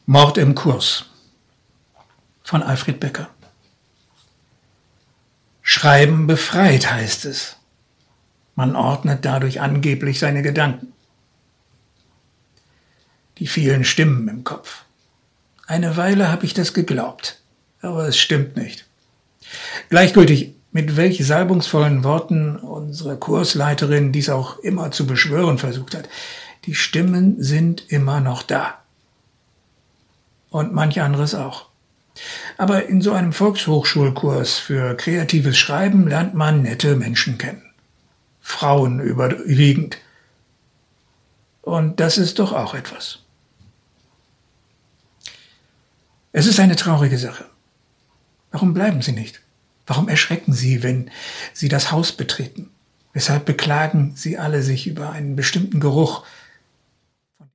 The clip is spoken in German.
Mord im Kurs von Alfred Becker. Schreiben befreit, heißt es. Man ordnet dadurch angeblich seine Gedanken. Die vielen Stimmen im Kopf. Eine Weile habe ich das geglaubt, aber es stimmt nicht. Gleichgültig, mit welch salbungsvollen Worten unsere Kursleiterin dies auch immer zu beschwören versucht hat, die Stimmen sind immer noch da. Und manch anderes auch. Aber in so einem Volkshochschulkurs für kreatives Schreiben lernt man nette Menschen kennen. Frauen überwiegend. Und das ist doch auch etwas. Es ist eine traurige Sache. Warum bleiben Sie nicht? Warum erschrecken Sie, wenn Sie das Haus betreten? Weshalb beklagen Sie alle sich über einen bestimmten Geruch,